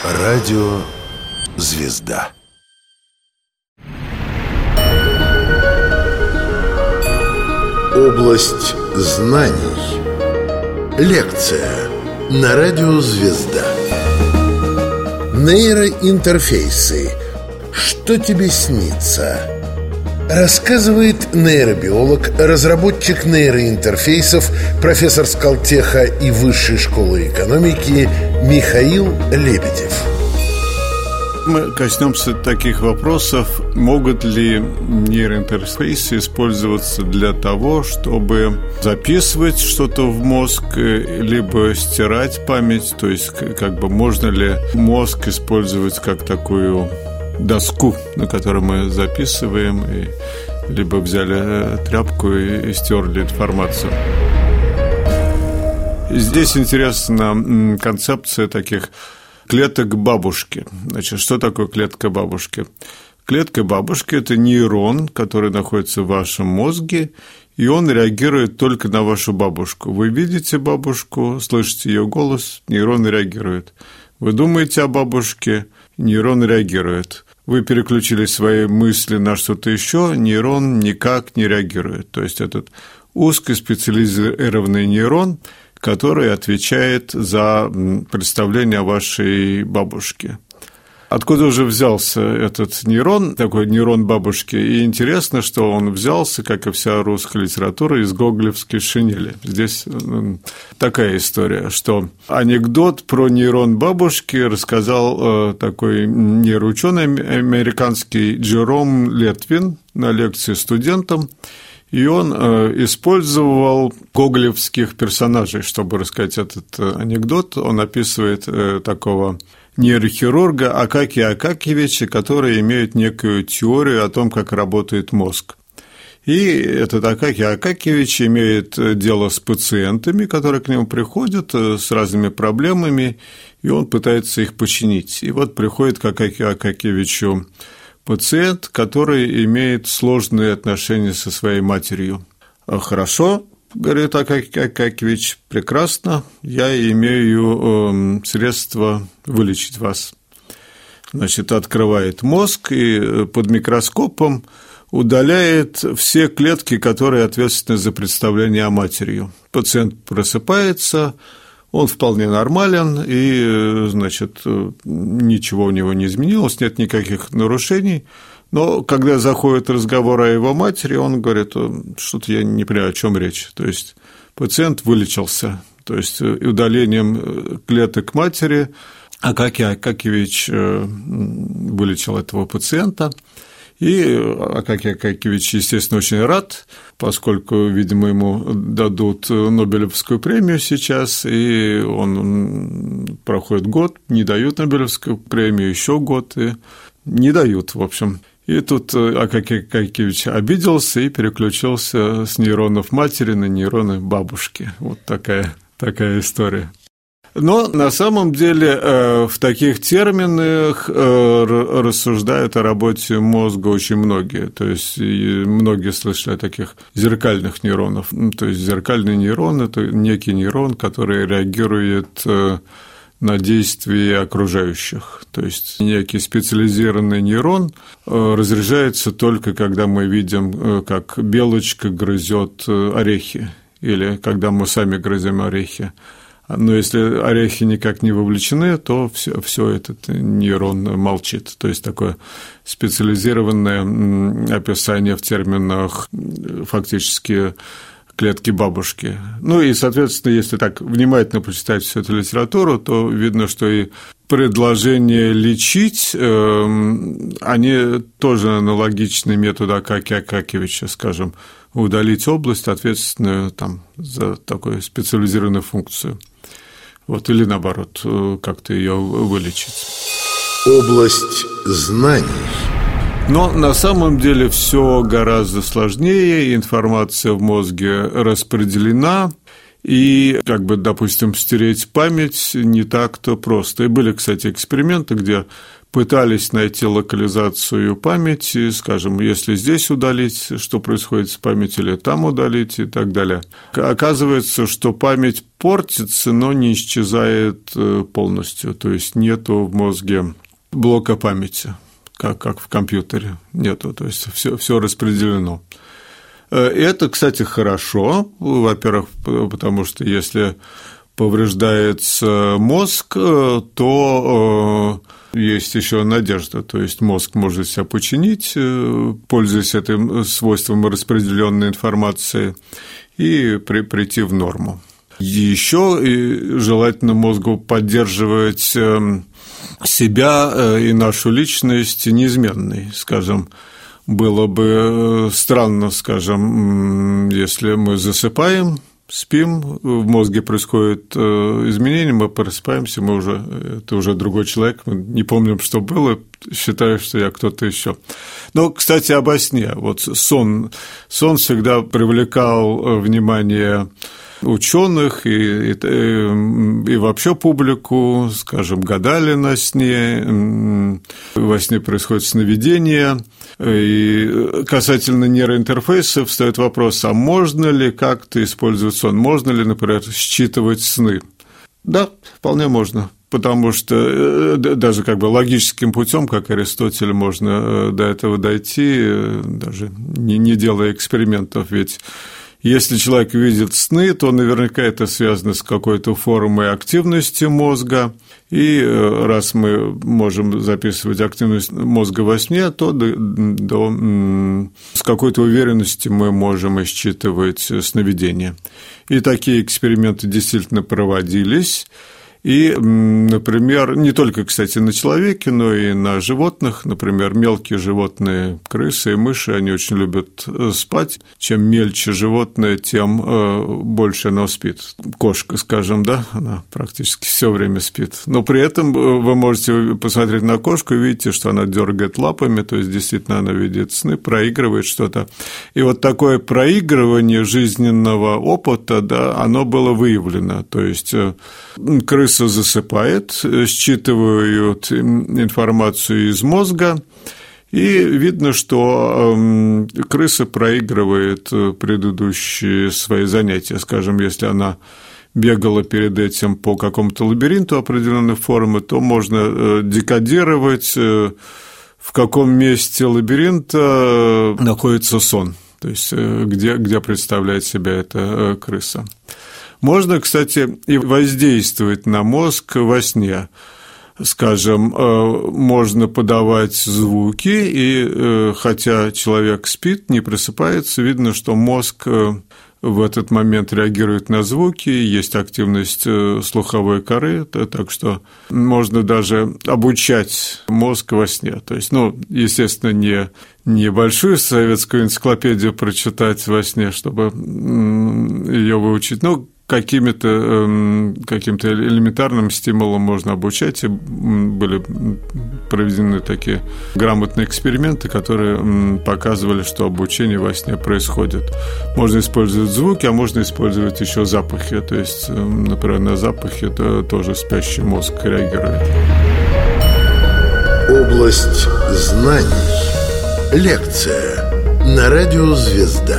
Радио «Звезда». Область знаний. Лекция на радио «Звезда». Нейроинтерфейсы. Что тебе снится? Рассказывает нейробиолог, разработчик нейроинтерфейсов, профессор Скалтеха и Высшей школы экономики Михаил Лебедев. Мы коснемся таких вопросов. Могут ли нейроинтерфейсы использоваться для того, чтобы записывать что-то в мозг, либо стирать память? То есть, можно ли мозг использовать как такую доску, на которой мы записываем, либо взяли тряпку и стерли информацию? Здесь интересна концепция таких клеток бабушки. Значит, что такое клетка бабушки? Клетка бабушки – это нейрон, который находится в вашем мозге, и он реагирует только на вашу бабушку. Вы видите бабушку, слышите ее голос, нейрон реагирует. Вы думаете о бабушке, нейрон реагирует. Вы переключили свои мысли на что-то еще, нейрон никак не реагирует. То есть, этот узкоспециализированный нейрон, который отвечает за представление о вашей бабушке. Откуда же взялся этот нейрон, такой нейрон бабушки? И интересно, что он взялся, как и вся русская литература, из гоголевской шинели. Здесь такая история, что анекдот про нейрон бабушки рассказал такой нейроученый американский Джером Летвин на лекции студентам. И он использовал гоголевских персонажей, чтобы рассказать этот анекдот. Он описывает такого нейрохирурга Акакия Акакиевича, который имеет некую теорию о том, как работает мозг. И этот Акакий Акакиевич имеет дело с пациентами, которые к нему приходят с разными проблемами, и он пытается их починить. И вот приходит к Акакию Акакиевичу пациент, который имеет сложные отношения со своей матерью. «Хорошо, – говорит Акакий Акакиевич, – прекрасно, я имею средства вылечить вас». Значит, открывает мозг и под микроскопом удаляет все клетки, которые ответственны за представление о матери. Пациент просыпается, он вполне нормален, и, значит, ничего у него не изменилось, нет никаких нарушений. Но когда заходит разговор о его матери, он говорит: что-то я не понимаю, о чем речь. То есть пациент вылечился, то есть удалением клеток матери Акакий Акакиевич вылечил этого пациента. И Акакий Акакиевич, естественно, очень рад, поскольку, видимо, ему дадут Нобелевскую премию сейчас, и он проходит год, не дают Нобелевскую премию, еще год, и не дают, в общем. И тут Акакий Акакиевич обиделся и переключился с нейронов матери на нейроны бабушки. Вот такая история. Но на самом деле в таких терминах рассуждают о работе мозга очень многие. То есть многие слышали о таких зеркальных нейронах. То есть зеркальный нейрон – это некий нейрон, который реагирует на действия окружающих. То есть некий специализированный нейрон разряжается только когда мы видим, как белочка грызет орехи, или когда мы сами грызем орехи. Но если орехи никак не вовлечены, то все этот нейрон молчит. То есть такое специализированное описание в терминах фактически клетки бабушки. Ну и, соответственно, если так внимательно почитать всю эту литературу, то видно, что и предложения лечить, они тоже аналогичны методу Акакия Акакиевича, скажем, удалить область, ответственную за такую специализированную функцию. Вот, или наоборот, как-то ее вылечить. Область знаний. Но на самом деле все гораздо сложнее, информация в мозге распределена, И, допустим, стереть память не так-то просто. И были, кстати, эксперименты, где пытались найти локализацию памяти, скажем, если здесь удалить, что происходит с памятью, или там удалить и так далее. Оказывается, что память портится, но не исчезает полностью, то есть нету в мозге блока памяти, как в компьютере, нету, то есть все распределено. Это, кстати, хорошо, во-первых, потому что если повреждается мозг, то есть еще надежда, то есть мозг может себя починить, пользуясь этим свойством распределенной информации, и прийти в норму. Еще желательно мозгу поддерживать себя и нашу личность неизменной, скажем. Было бы странно, скажем, если мы засыпаем, спим, в мозге происходят изменения, мы просыпаемся, это уже другой человек, мы не помним, что было, считаю, что я кто-то еще. Но, кстати, обо сне. Вот сон всегда привлекал внимание ученых и вообще публику, скажем, гадали на сне, во сне происходит сновидение. И касательно нейроинтерфейсов встает вопрос, а можно ли как-то использовать сон? Можно ли, например, считывать сны? Да, вполне можно. Потому что даже логическим путем, как Аристотель, можно до этого дойти, даже не делая экспериментов, ведь если человек видит сны, то наверняка это связано с какой-то формой активности мозга, и раз мы можем записывать активность мозга во сне, то с какой-то уверенностью мы можем считывать сновидения. И такие эксперименты действительно проводились. И, например, не только, кстати, на человеке, но и на животных. Например, мелкие животные, крысы и мыши, они очень любят спать. Чем мельче животное, тем больше оно спит. Кошка, скажем, да, она практически все время спит. Но при этом вы можете посмотреть на кошку и видите, что она дергает лапами, то есть действительно она видит сны, проигрывает что-то. И вот такое проигрывание жизненного опыта, да, оно было выявлено. То есть крыса засыпает, считывают информацию из мозга, и видно, что крыса проигрывает предыдущие свои занятия. Скажем, если она бегала перед этим по какому-то лабиринту определенной формы, то можно декодировать, в каком месте лабиринта находится сон, то есть где представляет себя эта крыса. Можно, кстати, и воздействовать на мозг во сне. Скажем, можно подавать звуки, и хотя человек спит, не просыпается, видно, что мозг в этот момент реагирует на звуки, есть активность слуховой коры, так что можно даже обучать мозг во сне. То есть, естественно, не большую советскую энциклопедию прочитать во сне, чтобы ее выучить, каким-то элементарным стимулом можно обучать, и были проведены такие грамотные эксперименты, которые показывали, что обучение во сне происходит. Можно использовать звуки, а можно использовать еще запахи, то есть, например, на запахи это тоже спящий мозг реагирует. Область знаний. Лекция на радио «Звезда».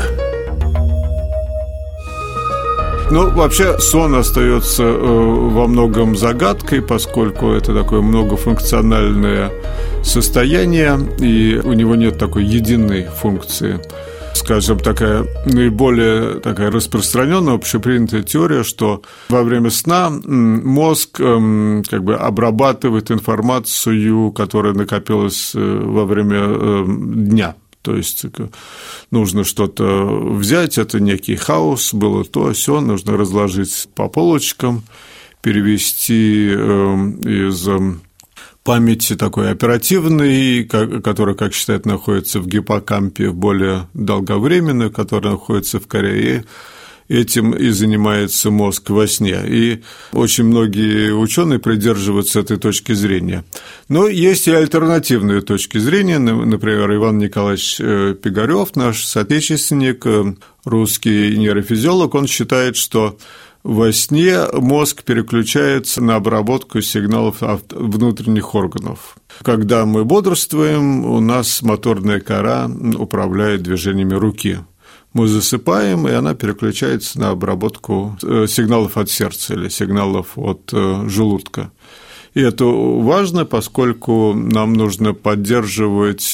Вообще сон остается во многом загадкой, поскольку это такое многофункциональное состояние, и у него нет такой единой функции. Скажем, наиболее распространенная, общепринятая теория, что во время сна мозг обрабатывает информацию, которая накопилась во время дня. То есть нужно что-то взять, это некий хаос, было то, сё, нужно разложить по полочкам, перевести из памяти такой оперативной, которая, как считают, находится в гиппокампе, в более долговременную, которая находится в коре, этим и занимается мозг во сне. И очень многие ученые придерживаются этой точки зрения. Но есть и альтернативные точки зрения. Например, Иван Николаевич Пигарёв, наш соотечественник, русский нейрофизиолог, он считает, что во сне мозг переключается на обработку сигналов внутренних органов. Когда мы бодрствуем, у нас моторная кора управляет движениями руки. Мы засыпаем, и она переключается на обработку сигналов от сердца или сигналов от желудка. И это важно, поскольку нам нужно поддерживать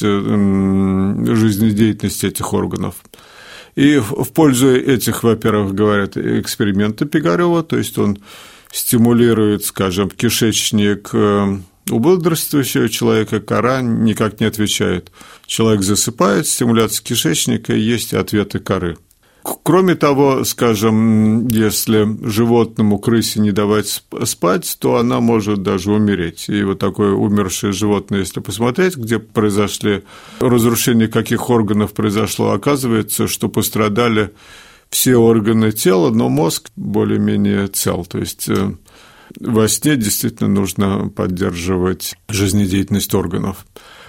жизнедеятельность этих органов. И в пользу этих, во-первых, говорят эксперименты Пигарева, то есть он стимулирует, скажем, кишечник у бодрствующего человека, кора никак не отвечает. Человек засыпает, стимуляция кишечника, и есть ответы коры. Кроме того, скажем, если животному, крысе не давать спать, то она может даже умереть. И вот такое умершее животное, если посмотреть, где произошли разрушения, каких органов произошло, оказывается, что пострадали все органы тела, но мозг более-менее цел. То есть во сне действительно нужно поддерживать жизнедеятельность органов.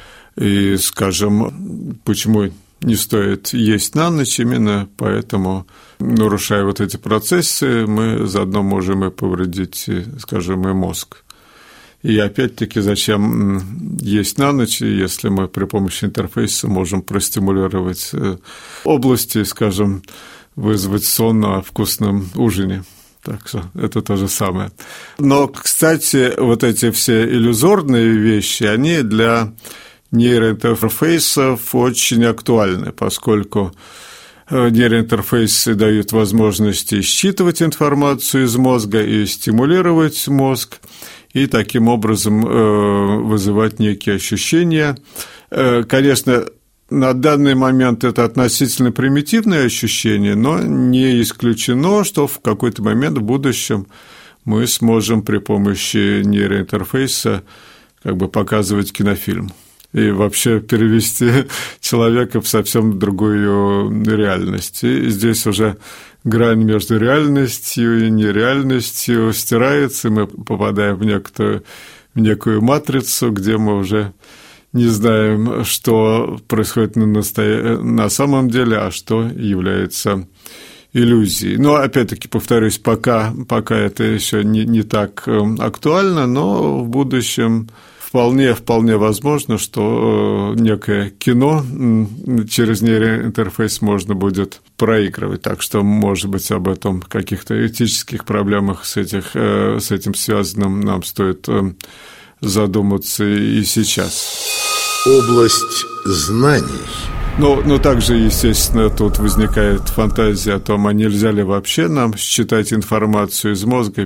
И, скажем, почему не стоит есть на ночь, именно поэтому, нарушая вот эти процессы, мы заодно можем и повредить, скажем, и мозг. И опять-таки, зачем есть на ночь, если мы при помощи интерфейса можем простимулировать области, скажем, вызвать сон на вкусном ужине. Так что это то же самое. Но, кстати, вот эти все иллюзорные вещи, они для нейроинтерфейсов очень актуальны, поскольку нейроинтерфейсы дают возможности считывать информацию из мозга и стимулировать мозг, и таким образом вызывать некие ощущения. Конечно, на данный момент это относительно примитивные ощущения, но не исключено, что в какой-то момент в будущем мы сможем при помощи нейроинтерфейса как бы показывать кинофильм и вообще перевести человека в совсем другую реальность. И здесь уже грань между реальностью и нереальностью стирается, и мы попадаем в некую матрицу, где мы уже не знаем, что происходит на самом деле, а что является иллюзией. Но, опять-таки, повторюсь, пока это еще не так актуально, но в будущем вполне возможно, что некое кино через нейроинтерфейс можно будет проигрывать. Так что, может быть, об этом каких-то этических проблемах с этим связанным нам стоит задуматься и сейчас. Область знаний. Но также, естественно, тут возникает фантазия о том, а нельзя ли вообще нам считать информацию из мозга,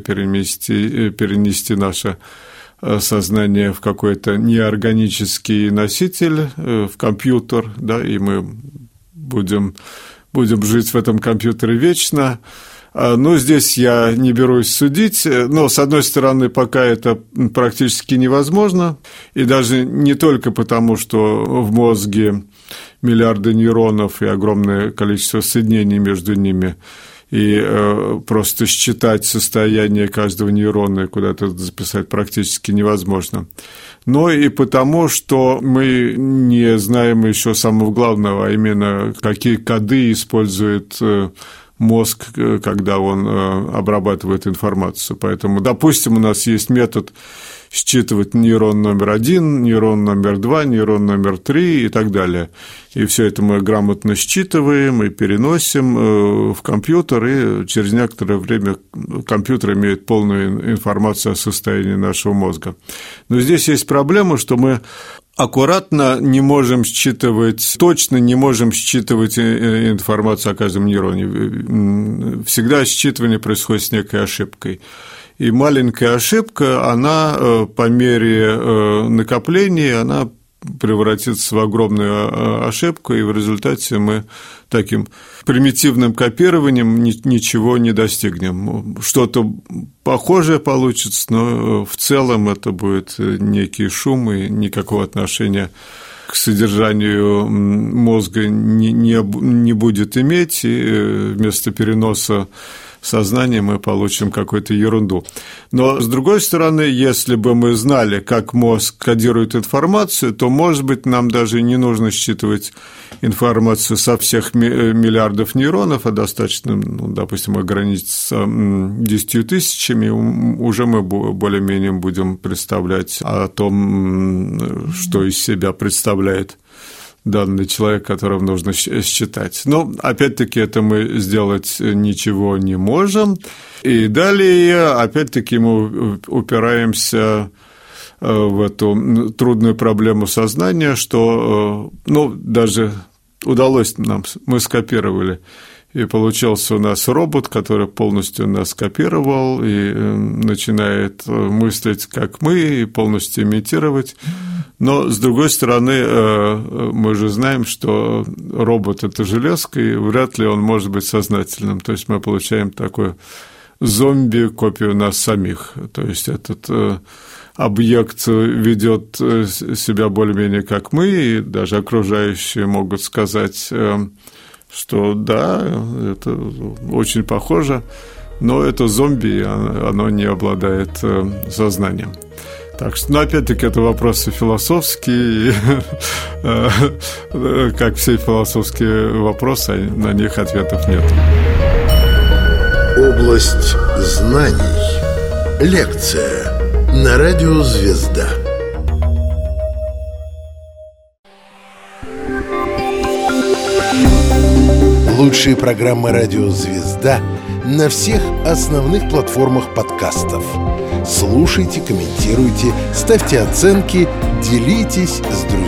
перенести наше сознание в какой-то неорганический носитель, в компьютер, да, и мы будем жить в этом компьютере вечно. Но здесь я не берусь судить, но, с одной стороны, пока это практически невозможно, и даже не только потому, что в мозге миллиарды нейронов и огромное количество соединений между ними, и просто считать состояние каждого нейрона и куда-то записать практически невозможно. Но и потому, что мы не знаем еще самого главного, а именно, какие коды использует мозг, когда он обрабатывает информацию. Поэтому, допустим, у нас есть метод считывать нейрон номер 1, нейрон номер 2, нейрон номер 3 и так далее. И все это мы грамотно считываем и переносим в компьютер, и через некоторое время компьютер имеет полную информацию о состоянии нашего мозга. Но здесь есть проблема, что мы аккуратно не можем считывать, точно не можем считывать информацию о каждом нейроне. Всегда считывание происходит с некой ошибкой. И маленькая ошибка, она по мере накопления, она превратится в огромную ошибку, и в результате мы таким примитивным копированием ничего не достигнем. Что-то похожее получится, но в целом это будет некий шум, и никакого отношения к содержанию мозга не будет иметь, и вместо переноса сознании мы получим какую-то ерунду. Но, с другой стороны, если бы мы знали, как мозг кодирует информацию, то, может быть, нам даже не нужно считывать информацию со всех миллиардов нейронов, а достаточно, допустим, ограничиться 10 тысячами, уже мы более-менее будем представлять о том, что из себя представляет данный человек, которого нужно считать. Но, опять-таки, это мы сделать ничего не можем. И далее, опять-таки, мы упираемся в эту трудную проблему сознания, что, даже удалось нам, мы скопировали, и получился у нас робот, который полностью нас скопировал и начинает мыслить, как мы, и полностью имитировать. Но, с другой стороны, мы же знаем, что робот – это железка, и вряд ли он может быть сознательным. То есть мы получаем такую зомби-копию нас самих. То есть этот объект ведет себя более-менее как мы, и даже окружающие могут сказать, что да, это очень похоже, но это зомби, оно не обладает сознанием. Так что, опять-таки, это вопросы философские, как все философские вопросы, на них ответов нет. Область знаний. Лекция на радио «Звезда». Лучшие программы «Радио Звезда» на всех основных платформах подкастов. Слушайте, комментируйте, ставьте оценки, делитесь с друзьями.